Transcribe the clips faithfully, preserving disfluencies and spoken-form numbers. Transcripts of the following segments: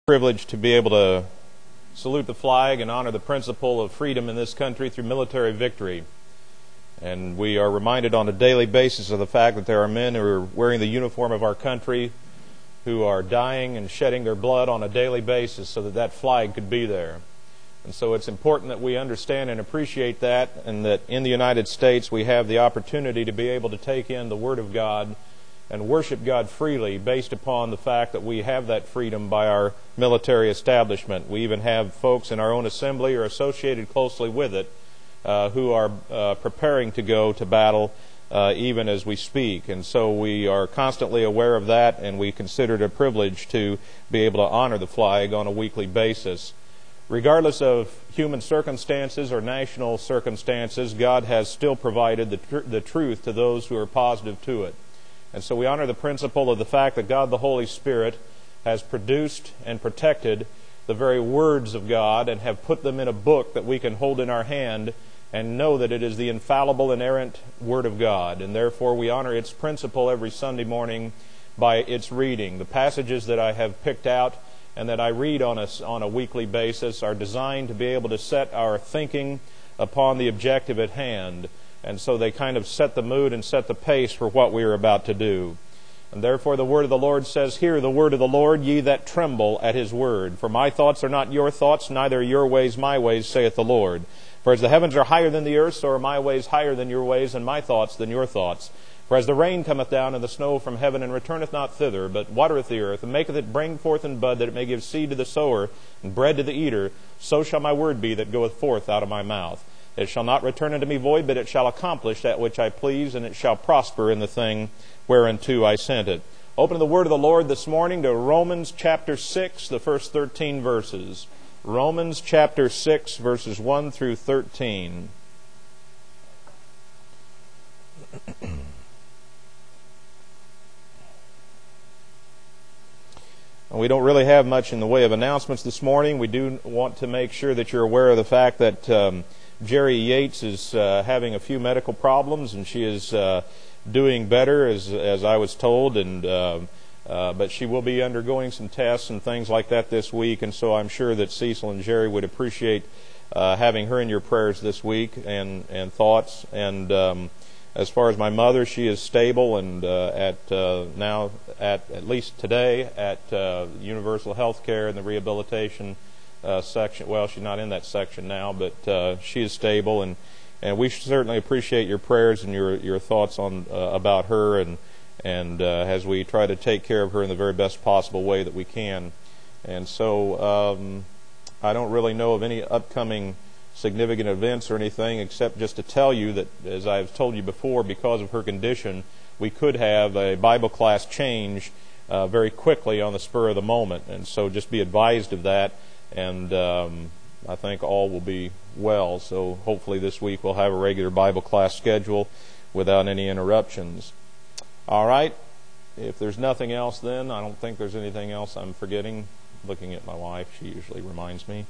Privileged to be able to salute the flag and honor the principle of freedom in this country through military victory. And we are reminded on a daily basis of the fact that there are men who are wearing the uniform of our country who are dying and shedding their blood on a daily basis so that that flag could be there. And so it's important that we understand and appreciate that, and that in the United States we have the opportunity to be able to take in the Word of God and worship God freely based upon the fact that we have that freedom by our military establishment. We even have folks in our own assembly or associated closely with it uh, who are uh, preparing to go to battle uh, even as we speak. And so we are constantly aware of that, and we consider it a privilege to be able to honor the flag on a weekly basis. Regardless of human circumstances or national circumstances, God has still provided the, tr- the truth to those who are positive to it. And so we honor the principle of the fact that God the Holy Spirit has produced and protected the very words of God and have put them in a book that we can hold in our hand and know that it is the infallible, inerrant Word of God. And therefore we honor its principle every Sunday morning by its reading. The passages that I have picked out and that I read on a, on a weekly basis are designed to be able to set our thinking upon the objective at hand. And so they kind of set the mood and set the pace for what we are about to do. And therefore the word of the Lord says, "Hear the word of the Lord, ye that tremble at his word. For my thoughts are not your thoughts, neither your ways my ways, saith the Lord. For as the heavens are higher than the earth, so are my ways higher than your ways, and my thoughts than your thoughts. For as the rain cometh down and the snow from heaven, and returneth not thither, but watereth the earth, and maketh it bring forth and bud, that it may give seed to the sower, and bread to the eater, so shall my word be that goeth forth out of my mouth. It shall not return unto me void, but it shall accomplish that which I please, and it shall prosper in the thing whereunto I sent it." Open the word of the Lord this morning to Romans chapter six, the first thirteen verses. Romans chapter six, verses one through thirteen. We don't really have much in the way of announcements this morning. We do want to make sure that you're aware of the fact that um, Jerry Yates is uh, having a few medical problems, and she is uh, doing better, as as I was told, and uh, uh, but she will be undergoing some tests and things like that this week, and so I'm sure that Cecil and Jerry would appreciate uh, having her in your prayers this week and, and thoughts. And um, as far as my mother, she is stable and uh, at uh, now at at least today at uh, Universal Healthcare in the rehabilitation uh, section. Well, she's not in that section now, but uh, she is stable, and, and we certainly appreciate your prayers and your your thoughts on uh, about her, and and uh, as we try to take care of her in the very best possible way that we can. And so um, I don't really know of any upcoming significant events or anything, except just to tell you that, as I've told you before, because of her condition, we could have a Bible class change uh, very quickly on the spur of the moment. And so just be advised of that, and um, I think all will be well. So hopefully this week we'll have a regular Bible class schedule without any interruptions. All right. If there's nothing else, then I don't think there's anything else I'm forgetting. Looking at my wife, she usually reminds me.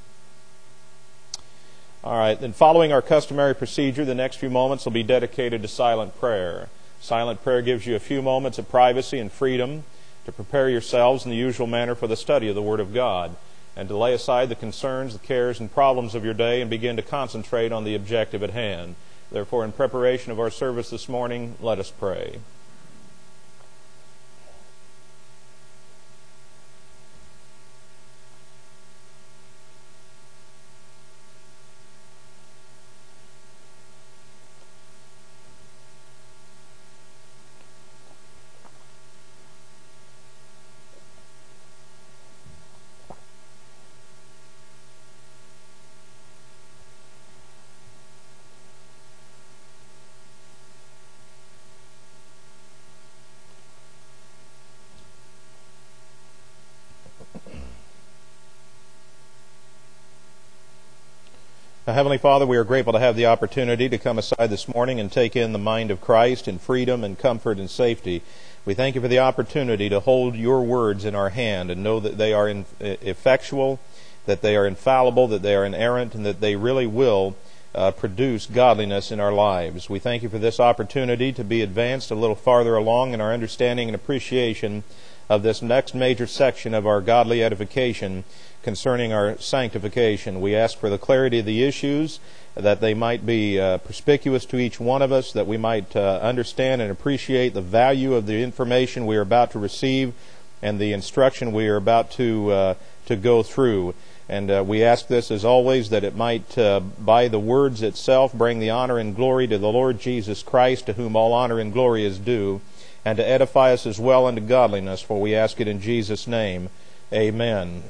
All right, then following our customary procedure, the next few moments will be dedicated to silent prayer. Silent prayer gives you a few moments of privacy and freedom to prepare yourselves in the usual manner for the study of the Word of God, and to lay aside the concerns, the cares, and problems of your day and begin to concentrate on the objective at hand. Therefore, in preparation of our service this morning, let us pray. Heavenly Father, we are grateful to have the opportunity to come aside this morning and take in the mind of Christ in freedom and comfort and safety. We thank you for the opportunity to hold your words in our hand and know that they are in, effectual, that they are infallible, that they are inerrant, and that they really will uh, produce godliness in our lives. We thank you for this opportunity to be advanced a little farther along in our understanding and appreciation of this next major section of our godly edification concerning our sanctification. We ask for the clarity of the issues, that they might be uh, perspicuous to each one of us, that we might uh, understand and appreciate the value of the information we are about to receive and the instruction we are about to uh, to go through. And uh, we ask this, as always, that it might, uh, by the words itself, bring the honor and glory to the Lord Jesus Christ, to whom all honor and glory is due, and to edify us as well unto godliness, for we ask it in Jesus' name. Amen.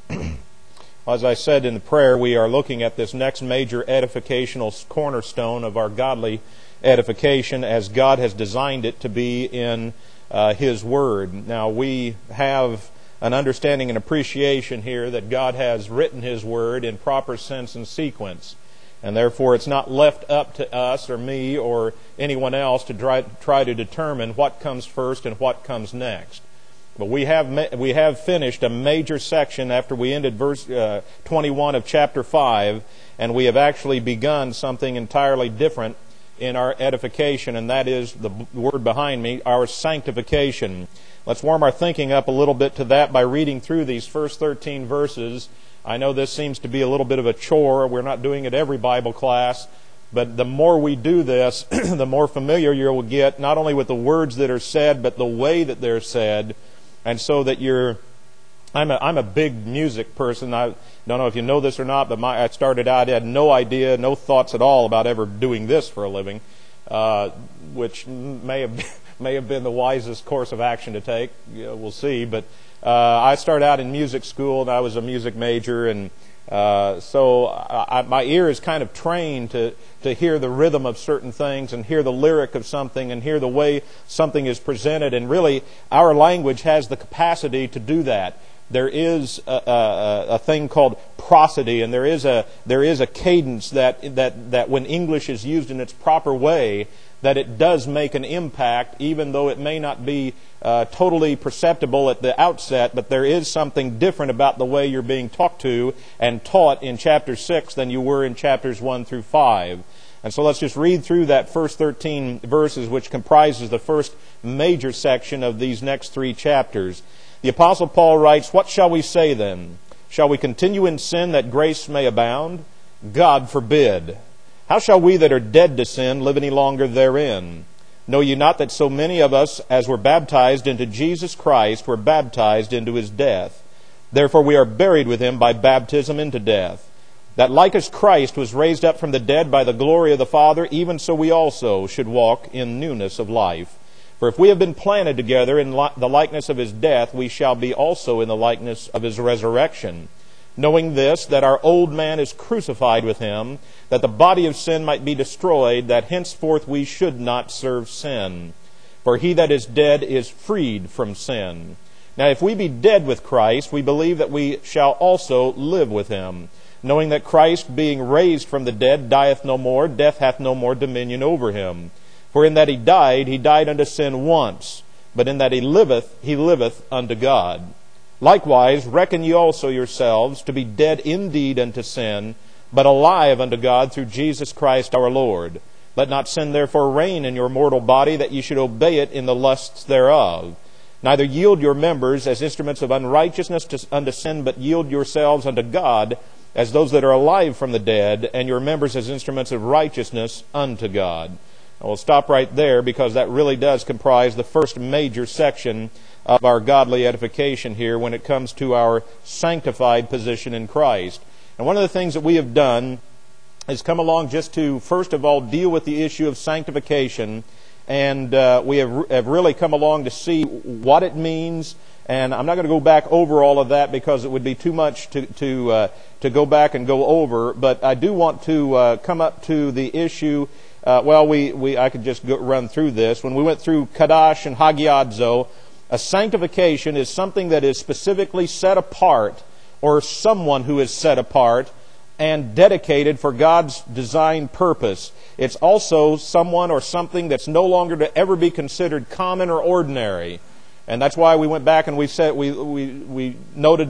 As I said in the prayer, we are looking at this next major edificational cornerstone of our godly edification as God has designed it to be in uh, His Word. Now, we have an understanding and appreciation here that God has written His Word in proper sense and sequence. And therefore, it's not left up to us or me or anyone else to try, try to determine what comes first and what comes next. But we have we have finished a major section after we ended verse uh, twenty-one of chapter five, and we have actually begun something entirely different in our edification, and that is the word behind me, our sanctification. Let's warm our thinking up a little bit to that by reading through these first thirteen verses. I know this seems to be a little bit of a chore. We're not doing it every Bible class, but the more we do this, the more familiar you will get, not only with the words that are said, but the way that they're said. And so that you're, I'm a, I'm a big music person. I don't know if you know this or not, but my, I started out, I had no idea, no thoughts at all about ever doing this for a living, uh, which may have may have been the wisest course of action to take. You know, we'll see. But uh, I started out in music school, and I was a music major, and uh, so I, my ear is kind of trained to, to hear the rhythm of certain things and hear the lyric of something and hear the way something is presented. And really, our language has the capacity to do that. There is a, a, a thing called prosody, and there is a there is a cadence that that that when English is used in its proper way, that it does make an impact, even though it may not be uh, totally perceptible at the outset, but there is something different about the way you're being talked to and taught in chapter six than you were in chapters one through five. And so let's just read through that first thirteen verses, which comprises the first major section of these next three chapters. The Apostle Paul writes, "What shall we say then? Shall we continue in sin that grace may abound? God forbid. How shall we that are dead to sin live any longer therein? Know ye not that so many of us as were baptized into Jesus Christ were baptized into His death? Therefore we are buried with Him by baptism into death, that like as Christ was raised up from the dead by the glory of the Father, even so we also should walk in newness of life. For if we have been planted together in the likeness of His death, we shall be also in the likeness of His resurrection. Knowing this, that our old man is crucified with Him, that the body of sin might be destroyed, that henceforth we should not serve sin. For he that is dead is freed from sin. Now if we be dead with Christ, we believe that we shall also live with Him, knowing that Christ, being raised from the dead, dieth no more, death hath no more dominion over Him. For in that He died, He died unto sin once, but in that He liveth, He liveth unto God. Likewise, reckon ye also yourselves to be dead indeed unto sin, but alive unto God through Jesus Christ our Lord. Let not sin therefore reign in your mortal body, that ye should obey it in the lusts thereof. Neither yield your members as instruments of unrighteousness to, unto sin, but yield yourselves unto God as those that are alive from the dead, and your members as instruments of righteousness unto God." And we'll stop right there, because that really does comprise the first major section of our godly edification here when it comes to our sanctified position in Christ. And one of the things that we have done is come along just to, first of all, deal with the issue of sanctification. And uh, we have, have really come along to see what it means. And I'm not going to go back over all of that because it would be too much to to, uh, to go back and go over. But I do want to uh, come up to the issue. Uh, well, we, we I could just go, run through this. When we went through Kadash and Hagiadzo, a sanctification is something that is specifically set apart, or someone who is set apart and dedicated for God's designed purpose. It's also someone or something that's no longer to ever be considered common or ordinary. And that's why we went back and we said we we, we noted that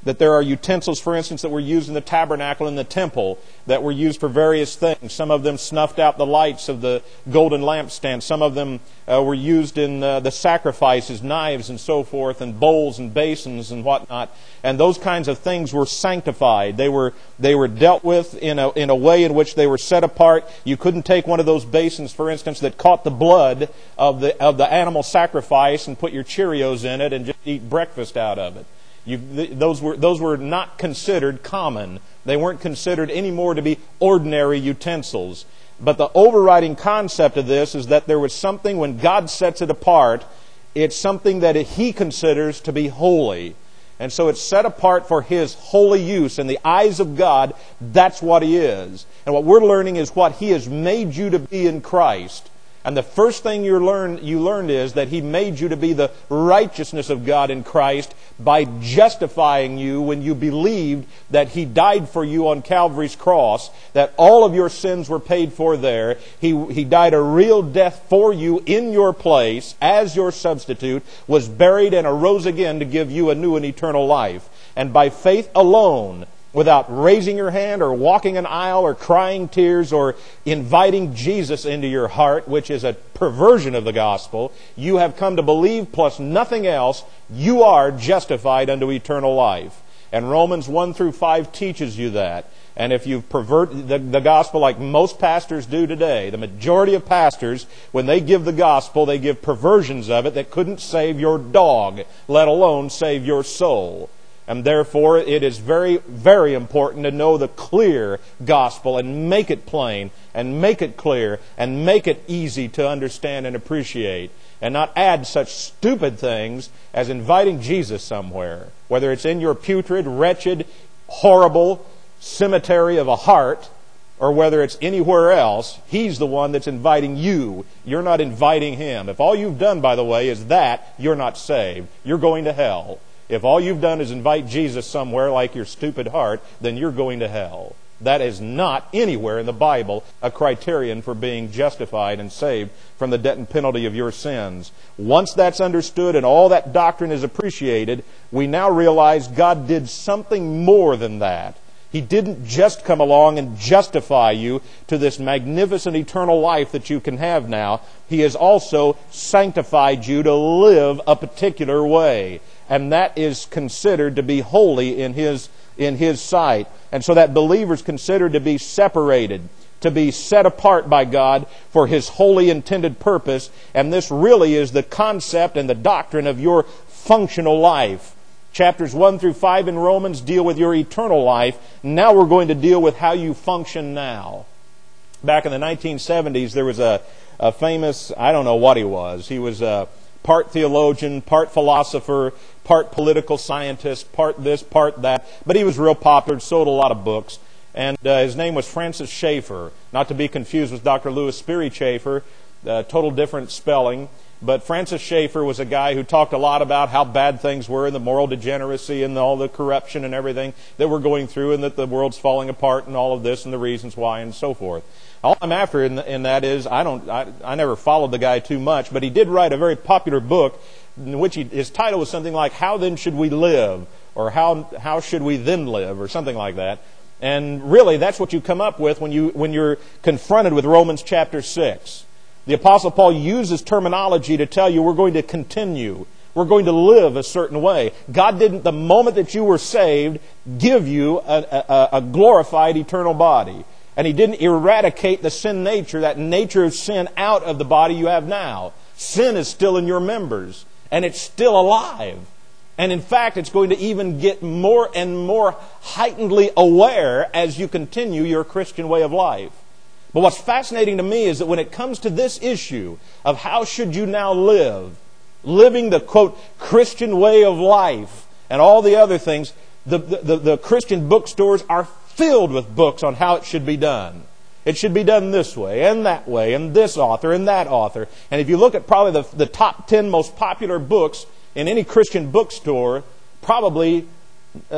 that there are utensils, for instance, that were used in the tabernacle in the temple that were used for various things. Some of them snuffed out the lights of the golden lampstand. Some of them uh, were used in uh, the sacrifices, knives and so forth, and bowls and basins and whatnot. And those kinds of things were sanctified. They were they were dealt with in a in a way in which they were set apart. You couldn't take one of those basins, for instance, that caught the blood of the of the animal sacrifice and put your Cheerios in it and just eat breakfast out of it. You, those were those were not considered common. They weren't considered anymore to be ordinary utensils. But the overriding concept of this is that there was something, when God sets it apart, it's something that He considers to be holy. And so it's set apart for His holy use. In the eyes of God, that's what He is. And what we're learning is what He has made you to be in Christ. And the first thing you learn, you learned is that He made you to be the righteousness of God in Christ by justifying you when you believed that He died for you on Calvary's cross, that all of your sins were paid for there. He, he died a real death for you in your place as your substitute, was buried and arose again to give you a new and eternal life. And by faith alone, without raising your hand or walking an aisle or crying tears or inviting Jesus into your heart, which is a perversion of the gospel, you have come to believe plus nothing else, you are justified unto eternal life. And Romans one through five teaches you that. And if you pervert the, the gospel like most pastors do today, the majority of pastors, when they give the gospel, they give perversions of it that couldn't save your dog, let alone save your soul. And therefore, it is very, very important to know the clear gospel and make it plain and make it clear and make it easy to understand and appreciate, and not add such stupid things as inviting Jesus somewhere, whether it's in your putrid, wretched, horrible cemetery of a heart or whether it's anywhere else. He's the one that's inviting you. You're not inviting Him. If all you've done, by the way, is that, you're not saved. You're going to hell. If all you've done is invite Jesus somewhere like your stupid heart, then you're going to hell. That is not anywhere in the Bible a criterion for being justified and saved from the debt and penalty of your sins. Once that's understood and all that doctrine is appreciated, we now realize God did something more than that. He didn't just come along and justify you to this magnificent eternal life that you can have now. He has also sanctified you to live a particular way. And that is considered to be holy in His, in His sight. And so that believer's considered to be separated, to be set apart by God for His holy intended purpose. And this really is the concept and the doctrine of your functional life. Chapters one through five in Romans deal with your eternal life. Now we're going to deal with how you function now. Back in the nineteen seventies, there was a, a famous, I don't know what he was. He was a part theologian, part philosopher, part political scientist, part this, part that. But he was real popular, sold a lot of books. And uh, his name was Francis Schaeffer, not to be confused with Doctor Louis Sperry Schaeffer, uh, total different spelling. But Francis Schaeffer was a guy who talked a lot about how bad things were and the moral degeneracy and all the corruption and everything that we're going through and that the world's falling apart and all of this and the reasons why and so forth. All I'm after in, in that is, I don't, I, I never followed the guy too much, but he did write a very popular book in which he, his title was something like, How Then Should We Live? Or How, How Should We Then Live? Or something like that. And really, that's what you come up with when, you, when you're confronted with Romans chapter six. The Apostle Paul uses terminology to tell you we're going to continue. We're going to live a certain way. God didn't, the moment that you were saved, give you a, a, a glorified eternal body. And He didn't eradicate the sin nature, that nature of sin, out of the body you have now. Sin is still in your members, and it's still alive. And in fact, it's going to even get more and more heightenedly aware as you continue your Christian way of life. But what's fascinating to me is that when it comes to this issue of how should you now live, living the, quote, Christian way of life and all the other things, the, the, the Christian bookstores are filled with books on how it should be done. It should be done this way and that way and this author and that author. And if you look at probably the, the top ten most popular books in any Christian bookstore, probably uh,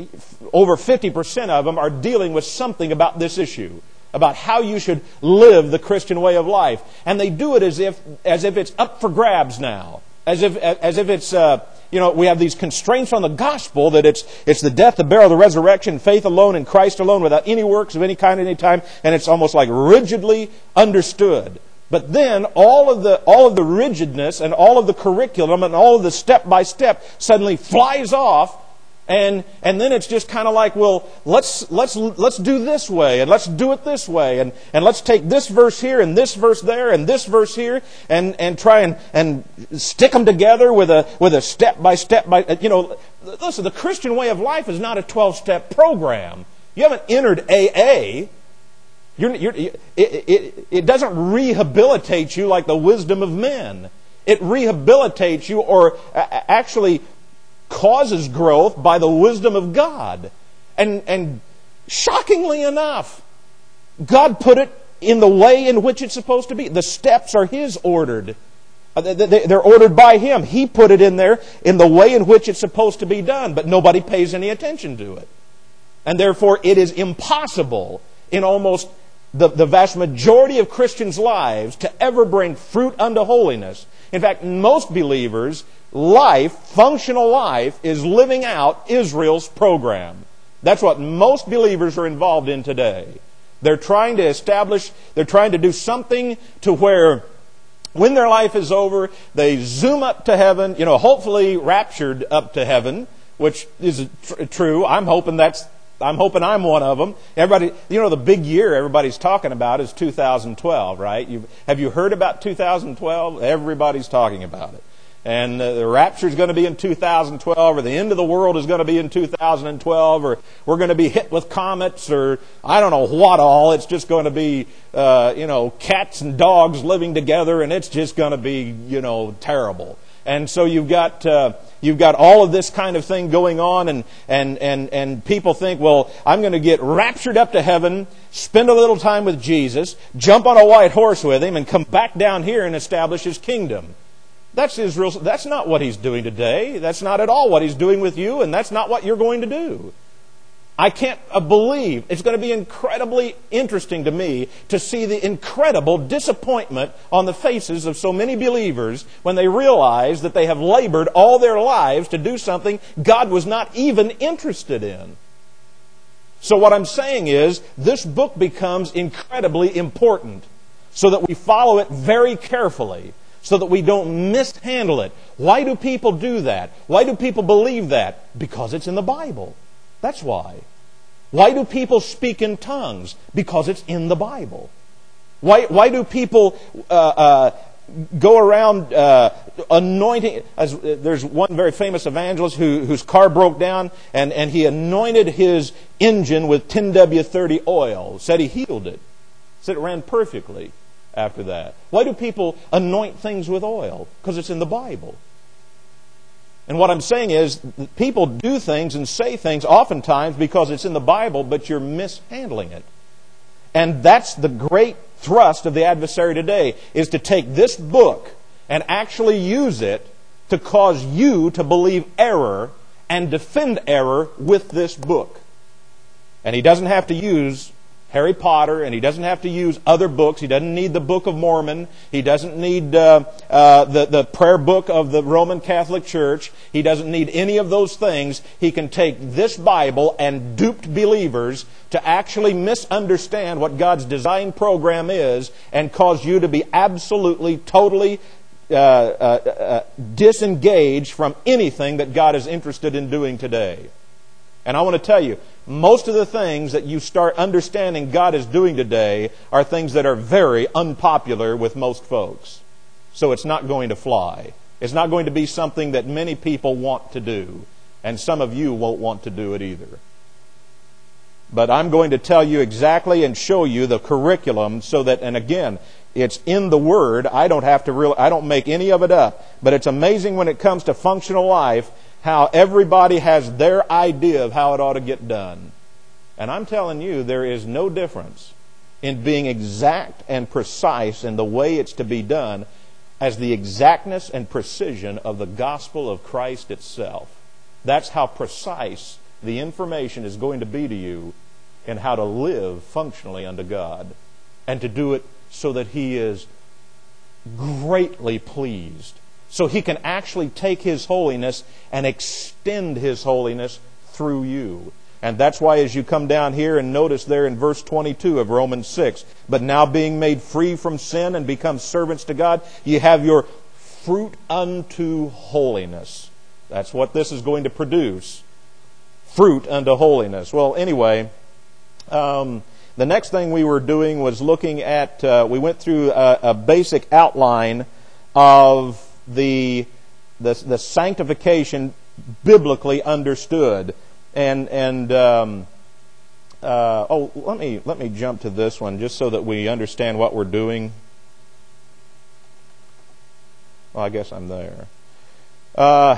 over fifty percent of them are dealing with something about this issue, about how you should live the Christian way of life. And they do it as if as if it's up for grabs now. As if as if it's uh, you know, we have these constraints on the gospel that it's it's the death, the burial, the resurrection, faith alone in Christ alone, without any works of any kind at any time, and it's almost like rigidly understood. But then all of the all of the rigidness and all of the curriculum and all of the step by step suddenly flies off. And and then it's just kind of like, well, let's let's let's do this way, and let's do it this way, and, and let's take this verse here and this verse there and this verse here, and, and try and, and stick them together with a with a step by step by you know. Listen, the Christian way of life is not a twelve-step program. You haven't entered A A. You're, you're, it, it it doesn't rehabilitate you like the wisdom of men. It rehabilitates you, or actually causes growth by the wisdom of God. And, and shockingly enough, God put it in the way in which it's supposed to be. The steps are His ordered. They're ordered by Him. He put it in there in the way in which it's supposed to be done, but nobody pays any attention to it. And therefore it is impossible in almost the, the vast majority of Christians' lives to ever bring fruit unto holiness. In fact, most believers' life, functional life, is living out Israel's program. That's what most believers are involved in today. They're trying to establish, they're trying to do something to where when their life is over, they zoom up to heaven, you know, hopefully raptured up to heaven, which is tr- true. I'm hoping that's I'm hoping I'm one of them. Everybody, you know, the big year everybody's talking about is two thousand twelve, right? You've, have you heard about two thousand twelve? Everybody's talking about it. And uh, the rapture is going to be in two thousand twelve, or the end of the world is going to be in two thousand twelve, or we're going to be hit with comets, or I don't know what all. It's just going to be, uh, you know, cats and dogs living together, and it's just going to be, you know, terrible. And so you've got uh, you've got all of this kind of thing going on, and and and and people think, well, I'm going to get raptured up to heaven, spend a little time with Jesus, jump on a white horse with Him, and come back down here and establish His kingdom. That's Israel. That's not what He's doing today. That's not at all what He's doing with you, and that's not what you're going to do. I can't believe, it's going to be incredibly interesting to me to see the incredible disappointment on the faces of so many believers when they realize that they have labored all their lives to do something God was not even interested in. So what I'm saying is, this book becomes incredibly important so that we follow it very carefully, so that we don't mishandle it. Why do people do that? Why do people believe that? Because it's in the Bible. That's why. Why do people speak in tongues? Because it's in the Bible. Why, why do people uh, uh, go around uh, anointing? As, uh, there's one very famous evangelist who, whose car broke down, and, and he anointed his engine with ten W thirty oil. Said he healed it. Said it ran perfectly after that. Why do people anoint things with oil? Because it's in the Bible. And what I'm saying is, people do things and say things oftentimes because it's in the Bible, but you're mishandling it. And that's the great thrust of the adversary today, is to take this book and actually use it to cause you to believe error and defend error with this book. And he doesn't have to use Harry Potter, and he doesn't have to use other books. He doesn't need the Book of Mormon. He doesn't need uh, uh, the, the prayer book of the Roman Catholic Church. He doesn't need any of those things. He can take this Bible and dupe believers to actually misunderstand what God's design program is and cause you to be absolutely, totally uh, uh, uh, disengaged from anything that God is interested in doing today. And I want to tell you, most of the things that you start understanding God is doing today are things that are very unpopular with most folks. So it's not going to fly. It's not going to be something that many people want to do. And some of you won't want to do it either. But I'm going to tell you exactly and show you the curriculum so that, and again, it's in the Word. I don't have to real, I don't make any of it up. But it's amazing when it comes to functional life how everybody has their idea of how it ought to get done. And I'm telling you, there is no difference in being exact and precise in the way it's to be done as the exactness and precision of the gospel of Christ itself. That's how precise the information is going to be to you in how to live functionally unto God, and to do it so that He is greatly pleased, so He can actually take His holiness and extend His holiness through you. And that's why as you come down here and notice there in verse twenty-two of Romans six, but now being made free from sin and become servants to God, you have your fruit unto holiness. That's what this is going to produce. Fruit unto holiness. Well, anyway, um, the next thing we were doing was looking at, uh, we went through a, a basic outline of the, the, the sanctification biblically understood. And and um, uh, oh, let me let me jump to this one just so that we understand what we're doing. Well, I guess I'm there. Uh,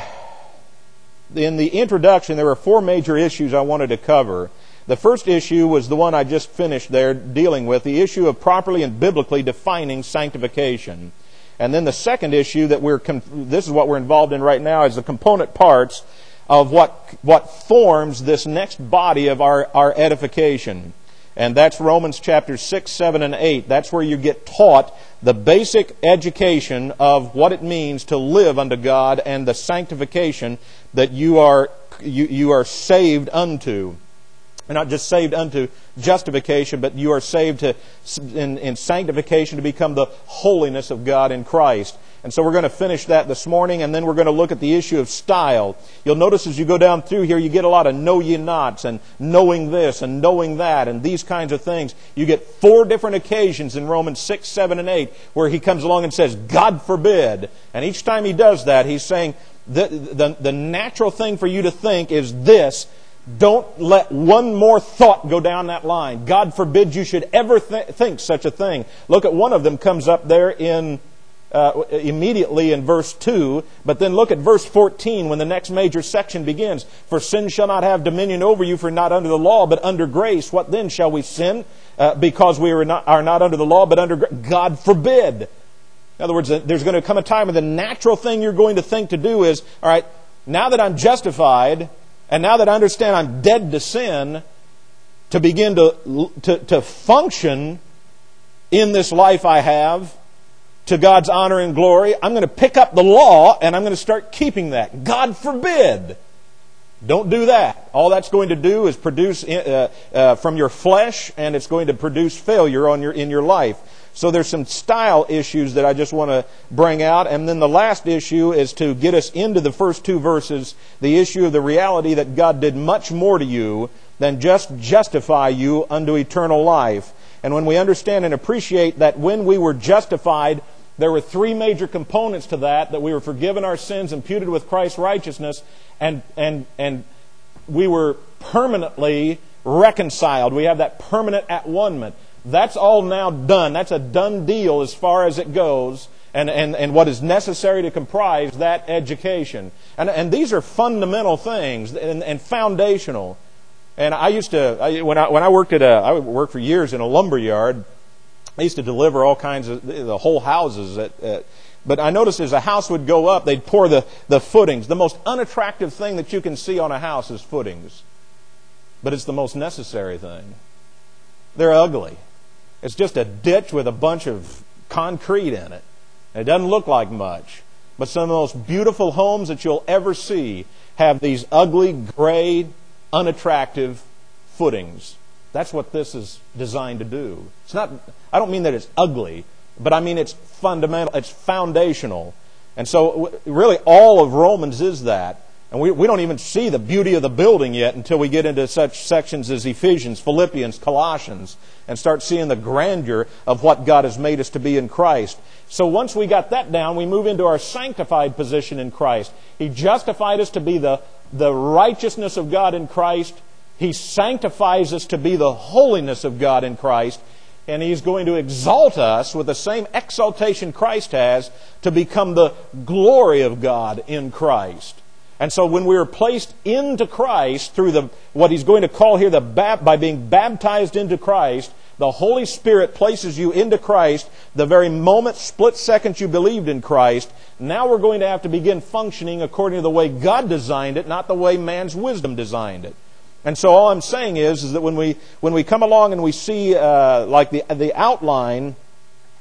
in the introduction, there were four major issues I wanted to cover. The first issue was the one I just finished there dealing with, the issue of properly and biblically defining sanctification. And then the second issue that we're this is what we're involved in right now is the component parts of what what forms this next body of our, our edification. And that's Romans chapter six, seven, and eight. That's where you get taught the basic education of what it means to live unto God and the sanctification that you are you, you are saved unto. And not just saved unto justification, but you are saved to in, in sanctification to become the holiness of God in Christ. And so we're going to finish that this morning, and then we're going to look at the issue of style. You'll notice as you go down through here, you get a lot of know ye nots, and knowing this, and knowing that, and these kinds of things. You get four different occasions in Romans six, seven, and eight, where he comes along and says, God forbid. And each time he does that, he's saying, the, the, the natural thing for you to think is this: don't let one more thought go down that line. God forbid you should ever th- think such a thing. Look at one of them comes up there in uh, immediately in verse two, but then look at verse fourteen when the next major section begins. For sin shall not have dominion over you, for not under the law, but under grace. What then? Shall we sin uh, because we are not, are not under the law, but under grace? God forbid. In other words, there's going to come a time when the natural thing you're going to think to do is, all right, now that I'm justified, and now that I understand I'm dead to sin, to begin to, to, to function in this life I have to God's honor and glory, I'm going to pick up the law and I'm going to start keeping that. God forbid. Don't do that. All that's going to do is produce uh, uh, from your flesh, and it's going to produce failure on your in your life. So there's some style issues that I just want to bring out. And then the last issue is to get us into the first two verses, the issue of the reality that God did much more to you than just justify you unto eternal life. And when we understand and appreciate that when we were justified, there were three major components to that, that we were forgiven our sins, imputed with Christ's righteousness, and and and we were permanently reconciled. We have that permanent at-one-ment. That's all now done. That's a done deal as far as it goes, and, and, and what is necessary to comprise that education. And, and these are fundamental things and, and foundational. And I used to, I, when I when I worked at a, I worked for years in a lumber yard. I used to deliver all kinds of the whole houses. At, at, but I noticed as a house would go up, they'd pour the the footings. The most unattractive thing that you can see on a house is footings, but it's the most necessary thing. They're ugly. It's just a ditch with a bunch of concrete in it. It doesn't look like much. But some of the most beautiful homes that you'll ever see have these ugly, gray, unattractive footings. That's what this is designed to do. It's not, I don't mean that it's ugly, but I mean it's fundamental, it's foundational. And so really all of Romans is that. And we, we don't even see the beauty of the building yet until we get into such sections as Ephesians, Philippians, Colossians, and start seeing the grandeur of what God has made us to be in Christ. So once we got that down, we move into our sanctified position in Christ. He justified us to be the, the righteousness of God in Christ. He sanctifies us to be the holiness of God in Christ. And He's going to exalt us with the same exaltation Christ has to become the glory of God in Christ. And so when we are placed into Christ through the what He's going to call here the by being baptized into Christ, the Holy Spirit places you into Christ the very moment, split second you believed in Christ. Now we're going to have to begin functioning according to the way God designed it, not the way man's wisdom designed it. And so all I'm saying is, is that when we when we come along and we see uh, like the the outline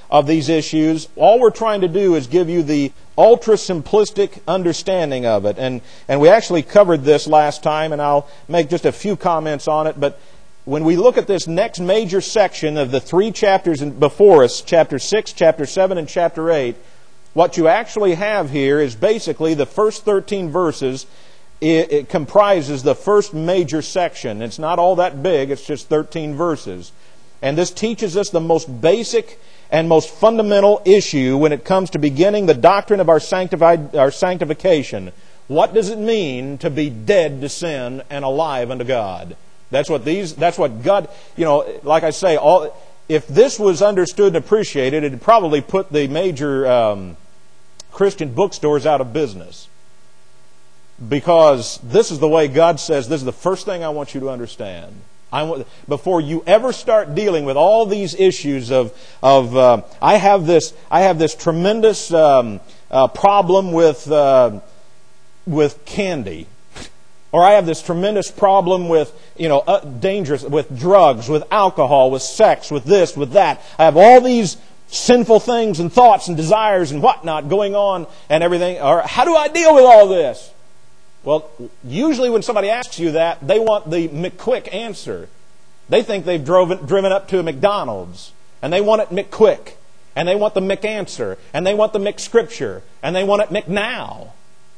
of these issues. All we're trying to do is give you the ultra-simplistic understanding of it. And, and we actually covered this last time, and I'll make just a few comments on it. But when we look at this next major section of the three chapters before us, chapter six, chapter seven, and chapter eight, what you actually have here is basically the first thirteen verses. It, it comprises the first major section. It's not all that big, it's just thirteen verses. And this teaches us the most basic and most fundamental issue when it comes to beginning the doctrine of our sanctified, our sanctification. What does it mean to be dead to sin and alive unto God? That's what these. That's what God. You know, like I say, all. If this was understood and appreciated, it'd probably put the major um, Christian bookstores out of business. Because this is the way God says. This is the first thing I want you to understand. I want, before you ever start dealing with all these issues of of uh, I have this I have this tremendous um, uh, problem with uh, with candy. Or I have this tremendous problem with, you know, uh, dangerous, with drugs, with alcohol, with sex, with this, with that. I have all these sinful things and thoughts and desires and whatnot going on and everything. Or how do I deal with all this? Well, usually when somebody asks you that, they want the McQuick answer. They think they've driven, driven up to a McDonald's and they want it McQuick. And they want the McAnswer. And they want the McScripture. And they want it McNow.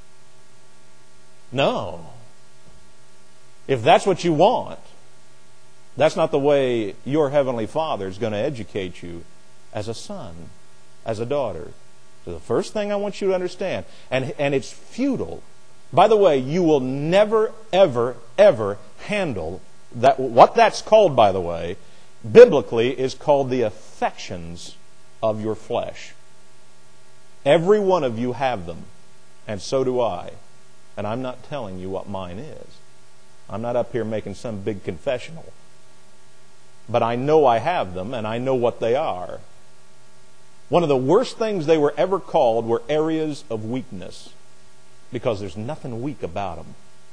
No. If that's what you want, that's not the way your Heavenly Father is going to educate you as a son, as a daughter. So the first thing I want you to understand, and, and it's futile. By the way, you will never, ever, ever handle that. What that's called, by the way, biblically is called the affections of your flesh. Every one of you have them, and so do I. And I'm not telling you what mine is. I'm not up here making some big confessional. But I know I have them, and I know what they are. One of the worst things they were ever called were areas of weakness, because there's nothing weak about them.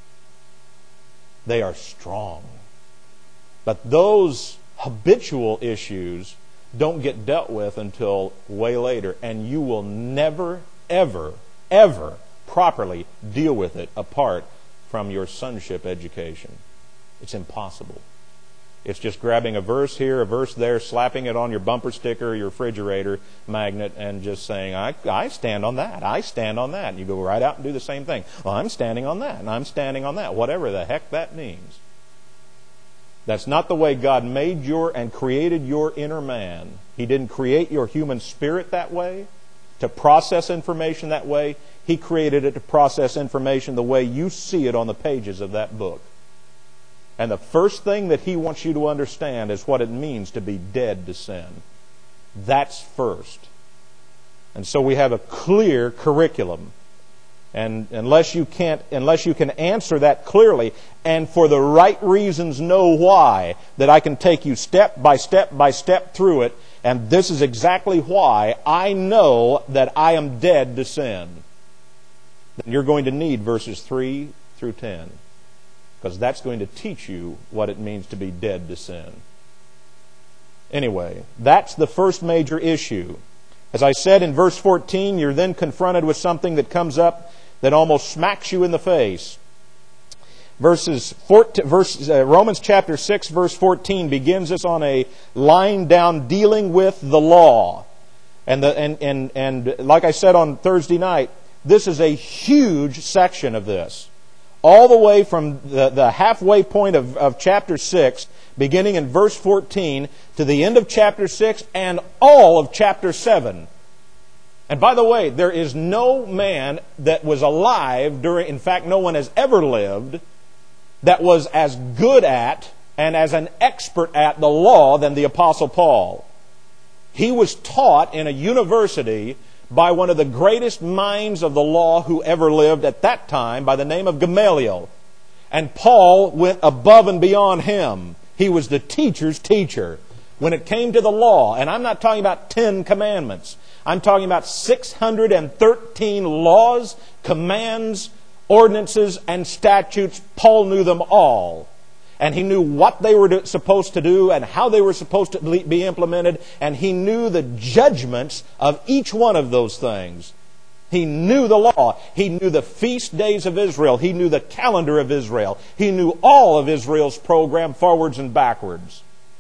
They are strong. But those habitual issues don't get dealt with until way later, and you will never, ever, ever properly deal with it apart from your sonship education. It's impossible. It's just grabbing a verse here, a verse there, slapping it on your bumper sticker or your refrigerator magnet and just saying, I, I stand on that, I stand on that. And you go right out and do the same thing. Well, I'm standing on that, and I'm standing on that. Whatever the heck that means. That's not the way God made your and created your inner man. He didn't create your human spirit that way, to process information that way. He created it to process information the way you see it on the pages of that book. And the first thing that He wants you to understand is what it means to be dead to sin. That's first. And so we have a clear curriculum. And unless you can't, unless you can answer that clearly and for the right reasons know why, that I can take you step by step by step through it, and this is exactly why I know that I am dead to sin, then you're going to need verses three through ten. Because that's going to teach you what it means to be dead to sin. Anyway, that's the first major issue. As I said in verse fourteen, you're then confronted with something that comes up that almost smacks you in the face. Verses fourteen, verse, uh, Romans chapter six, verse fourteen begins us on a line down dealing with the law. And, the, and, and, and like I said on Thursday night, this is a huge section of this. All the way from the, the halfway point of, of chapter six, beginning in verse fourteen, to the end of chapter six, and all of chapter seven. And by the way, there is no man that was alive during, in fact, no one has ever lived, that was as good at and as an expert at the law than the Apostle Paul. He was taught in a university by one of the greatest minds of the law who ever lived at that time, by the name of Gamaliel. And Paul went above and beyond him. He was the teacher's teacher. When it came to the law, and I'm not talking about Ten Commandments, I'm talking about six hundred thirteen laws, commands, ordinances, and statutes. Paul knew them all. And He knew what they were supposed to do and how they were supposed to be implemented. And He knew the judgments of each one of those things. He knew the law. He knew the feast days of Israel. He knew the calendar of Israel. He knew all of Israel's program forwards and backwards.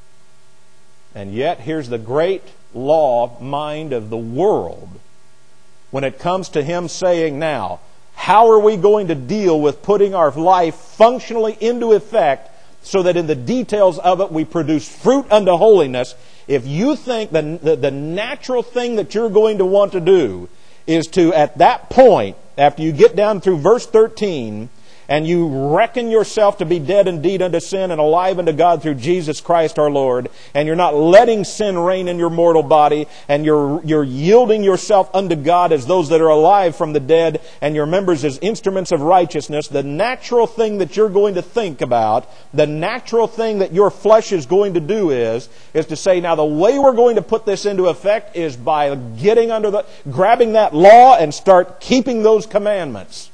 And yet, here's the great law mind of the world. When it comes to Him saying, now, how are we going to deal with putting our life functionally into effect so that in the details of it we produce fruit unto holiness? If you think the, the, the natural thing that you're going to want to do is to, at that point, after you get down through verse thirteen, and you reckon yourself to be dead indeed unto sin and alive unto God through Jesus Christ our Lord, and you're not letting sin reign in your mortal body, and you're you're yielding yourself unto God as those that are alive from the dead, and your members as instruments of righteousness, the natural thing that you're going to think about, the natural thing that your flesh is going to do is, is to say, now the way we're going to put this into effect is by getting under the, grabbing that law and start keeping those commandments.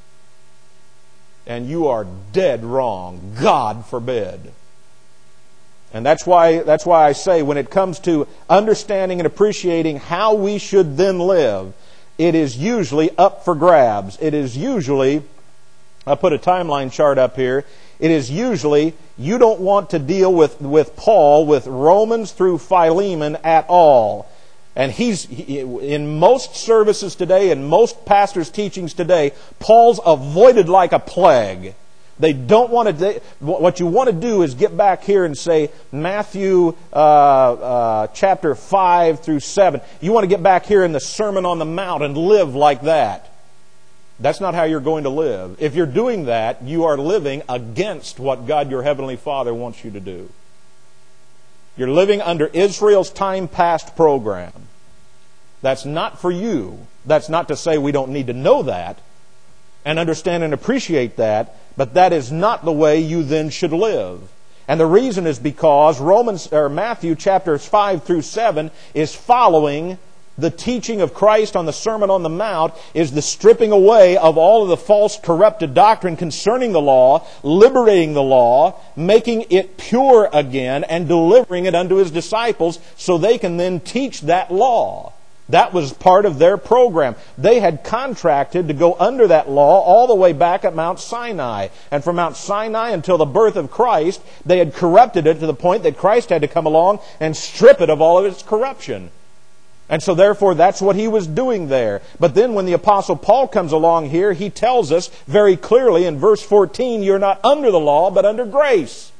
And you are dead wrong. God forbid. And that's why, that's why I say when it comes to understanding and appreciating how we should then live, it is usually up for grabs. It is usually, I put a timeline chart up here, it is usually, you don't want to deal with, with Paul, with Romans through Philemon at all. And he's, he, in most services today, in most pastors' teachings today, Paul's avoided like a plague. They don't want to, what you want to do is get back here and say Matthew uh, uh, chapter five through seven. You want to get back here in the Sermon on the Mount and live like that. That's not how you're going to live. If you're doing that, you are living against what God your Heavenly Father wants you to do. You're living under Israel's time past program. That's not for you. That's not to say we don't need to know that and understand and appreciate that, but that is not the way you then should live. And the reason is because Romans or Matthew chapters five through seven is following the teaching of Christ on the Sermon on the Mount, is the stripping away of all of the false corrupted doctrine concerning the law, liberating the law, making it pure again, and delivering it unto His disciples so they can then teach that law. That was part of their program. They had contracted to go under that law all the way back at Mount Sinai. And from Mount Sinai until the birth of Christ, they had corrupted it to the point that Christ had to come along and strip it of all of its corruption. And so therefore that's what he was doing there. But then when the Apostle Paul comes along here, he tells us very clearly in verse fourteen, you're not under the law, but under grace.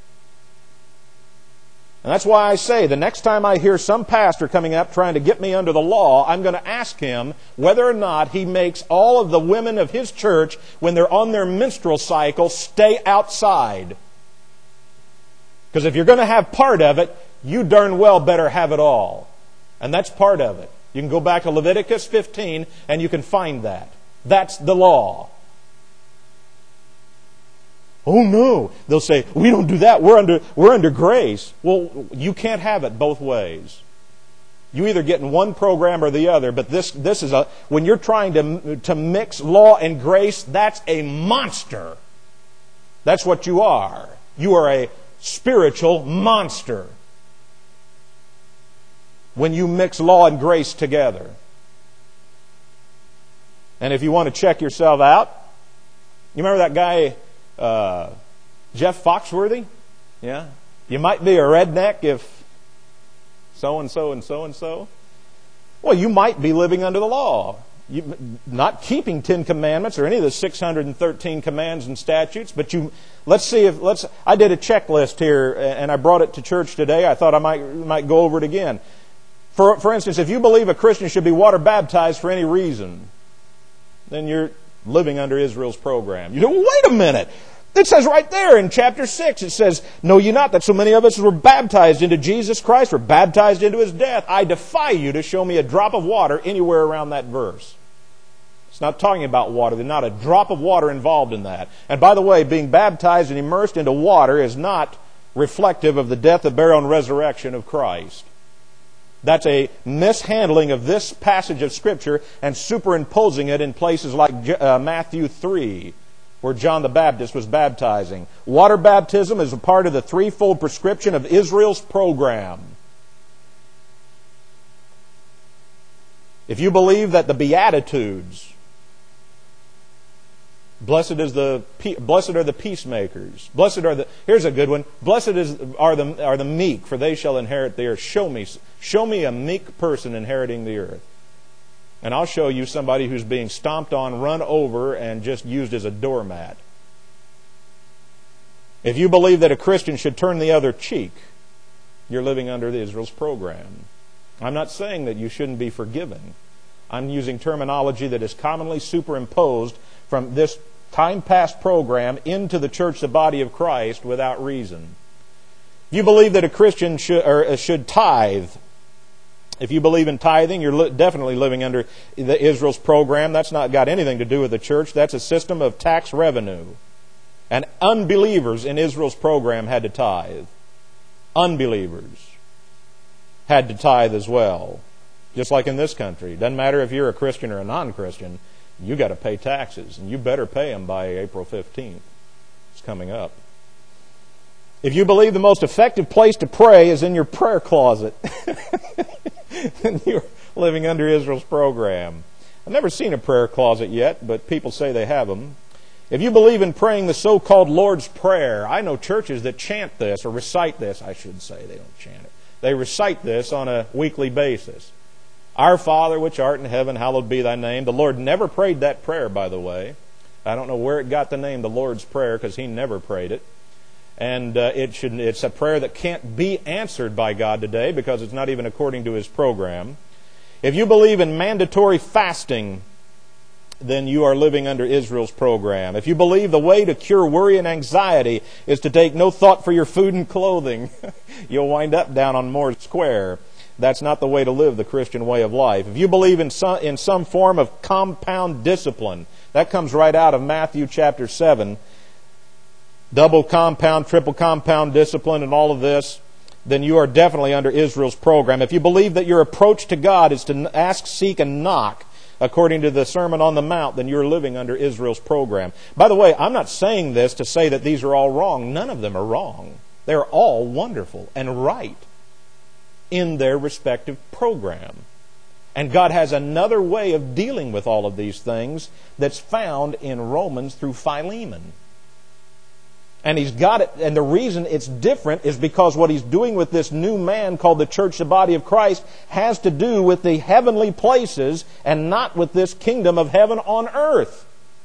And that's why I say, the next time I hear some pastor coming up trying to get me under the law, I'm going to ask him whether or not he makes all of the women of his church, when they're on their menstrual cycle, stay outside. Because if you're going to have part of it, you darn well better have it all. And that's part of it. You can go back to Leviticus fifteen and you can find that. That's the law. Oh no, they'll say, we don't do that, we're under, we're under grace. Well, you can't have it both ways. You either get in one program or the other, but this, this is a, when you're trying to, to mix law and grace, that's a monster. That's what you are. You are a spiritual monster when you mix law and grace together. And if you want to check yourself out, you remember that guy, uh, Jeff Foxworthy? Yeah? You might be a redneck if so-and-so and so-and-so. Well, you might be living under the law. You, not keeping Ten Commandments or any of the six hundred thirteen commands and statutes, but you, let's see if, let's, I did a checklist here and I brought it to church today. I thought I might, might go over it again. For, for instance, if you believe a Christian should be water baptized for any reason, then you're living under Israel's program. You go, wait a minute. It says right there in chapter six, it says, know ye not that so many of us were baptized into Jesus Christ, were baptized into His death? I defy you to show me a drop of water anywhere around that verse. It's not talking about water. There's not a drop of water involved in that. And by the way, being baptized and immersed into water is not reflective of the death, the burial, and resurrection of Christ. That's a mishandling of this passage of Scripture and superimposing it in places like uh, Matthew three where John the Baptist was baptizing. Water baptism is a part of the threefold prescription of Israel's program. If you believe that the Beatitudes, blessed is the blessed are the peacemakers, blessed are the here's a good one, blessed is are the are the meek, for they shall inherit the earth. Show me show me a meek person inheriting the earth. And I'll show you somebody who's being stomped on, run over, and just used as a doormat. If you believe that a Christian should turn the other cheek, you're living under Israel's program. I'm not saying that you shouldn't be forgiven. I'm using terminology that is commonly superimposed from this time-past program into the church, the body of Christ, without reason. If you believe that a Christian should, or should tithe, if you believe in tithing, you're li- definitely living under the Israel's program. That's not got anything to do with the church. That's a system of tax revenue. And unbelievers in Israel's program had to tithe. Unbelievers had to tithe as well. Just like in this country. It doesn't matter if you're a Christian or a non-Christian. You got to pay taxes. And you better pay them by April fifteenth. It's coming up. If you believe the most effective place to pray is in your prayer closet, then you're living under Israel's program. I've never seen a prayer closet yet, but people say they have them. If you believe in praying the so-called Lord's Prayer, I know churches that chant this, or recite this, I should say. They don't chant it. They recite this on a weekly basis. Our Father, which art in heaven, hallowed be thy name. The Lord never prayed that prayer, by the way. I don't know where it got the name, the Lord's Prayer, because He never prayed it. And uh, it should, it's a prayer that can't be answered by God today because it's not even according to His program. If you believe in mandatory fasting, then you are living under Israel's program. If you believe the way to cure worry and anxiety is to take no thought for your food and clothing, you'll wind up down on Moore Square. That's not the way to live the Christian way of life. If you believe in some, in some form of compound discipline, that comes right out of Matthew chapter seven, double compound, triple compound discipline and all of this, then you are definitely under Israel's program. If you believe that your approach to God is to ask, seek, and knock, according to the Sermon on the Mount, then you're living under Israel's program. By the way, I'm not saying this to say that these are all wrong. None of them are wrong. They're all wonderful and right in their respective program. And God has another way of dealing with all of these things that's found in Romans through Philemon. And He's got it, and the reason it's different is because what He's doing with this new man called the church, the body of Christ, has to do with the heavenly places and not with this kingdom of heaven on earth.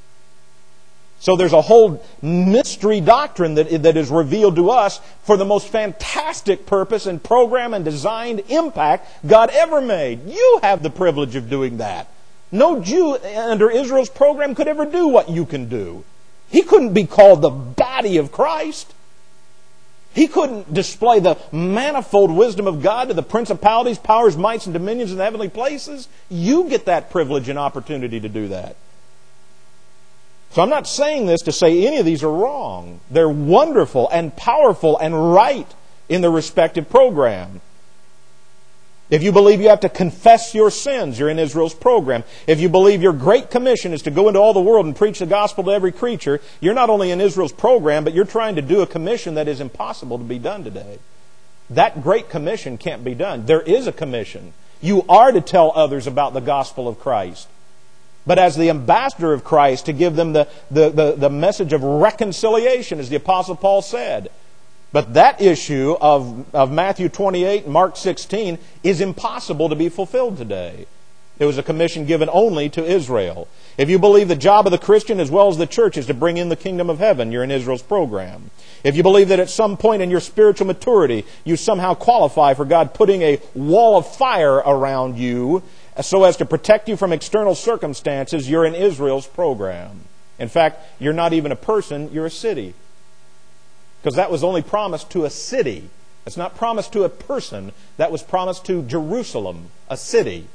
So there's a whole mystery doctrine that, that is revealed to us for the most fantastic purpose and program and designed impact God ever made. You have the privilege of doing that. No Jew under Israel's program could ever do what you can do. He couldn't be called the body of Christ. He couldn't display the manifold wisdom of God to the principalities, powers, mights, and dominions in the heavenly places. You get that privilege and opportunity to do that. So I'm not saying this to say any of these are wrong. They're wonderful and powerful and right in their respective program. If you believe you have to confess your sins, you're in Israel's program. If you believe your great commission is to go into all the world and preach the gospel to every creature, you're not only in Israel's program, but you're trying to do a commission that is impossible to be done today. That great commission can't be done. There is a commission. You are to tell others about the gospel of Christ. But as the ambassador of Christ, to give them the, the, the, the message of reconciliation, as the Apostle Paul said. But that issue of, of Matthew twenty-eight and Mark sixteen is impossible to be fulfilled today. It was a commission given only to Israel. If you believe the job of the Christian as well as the church is to bring in the kingdom of heaven, you're in Israel's program. If you believe that at some point in your spiritual maturity you somehow qualify for God putting a wall of fire around you so as to protect you from external circumstances, you're in Israel's program. In fact, you're not even a person, you're a city. Because that was only promised to a city. It's not promised to a person. That was promised to Jerusalem, a city.